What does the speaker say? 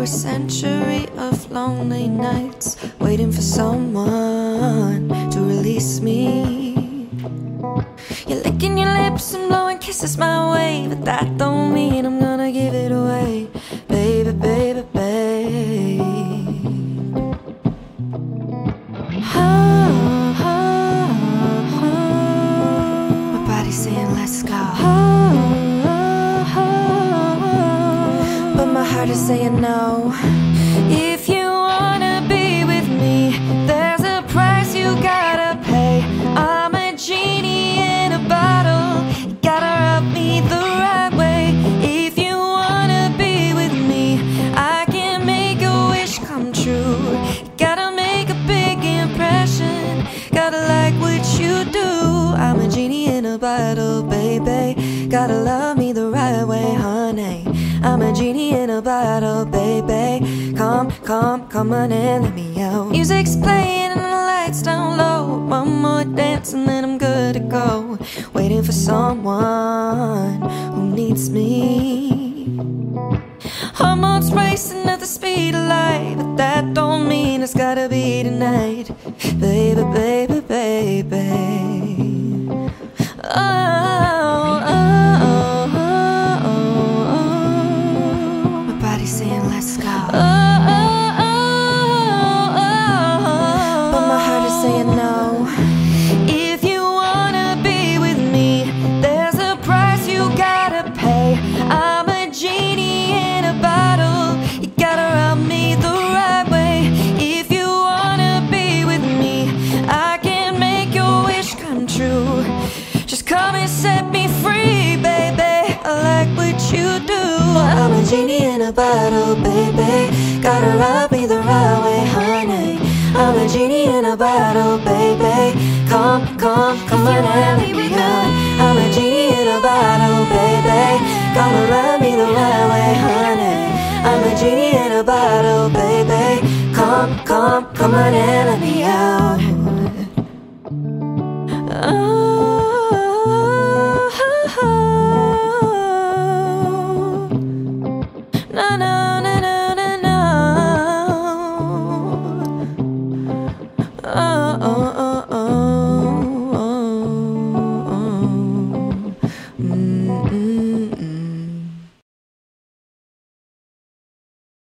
a century of lonely nights, waiting for someone to release me. You're licking your lips and blowing kisses my way, but that don't mean I'm gonna give it away. Baby, baby, babe. My body's saying let's go, but my heart is saying no. If you wanna be with me, there's a price you gotta pay. I'm a genie in a bottle, you gotta rub me the right way. If you wanna be with me, I can make a wish come true. You gotta make a big impression, gotta like what you do. I'm a genie in a bottle, baby, gotta love me the right way, honey. I'm a genie in a bottle, baby. Come on and let me out. Music's playing and the lights down low. One more dance and then I'm good to go. Waiting for someone who needs me. Hormones racing at the speed of light, but that don't mean it's gotta be tonight. Baby, baby, baby. Saying let's go, but my heart is saying no. If you wanna be with me, there's a price you gotta pay. I'm a genie in a bottle, you gotta rub me the right way. If you wanna be with me, I can make your wish come true. Just come and set me free, baby, I like what you do. I'm a genie in a bottle, baby, gotta rub me the right way, honey. I'm a genie in a bottle, baby, come on and let me out. I'm a genie in a bottle, baby, gotta rub me the right way, honey. I'm a genie in a bottle, baby, come on and let me out.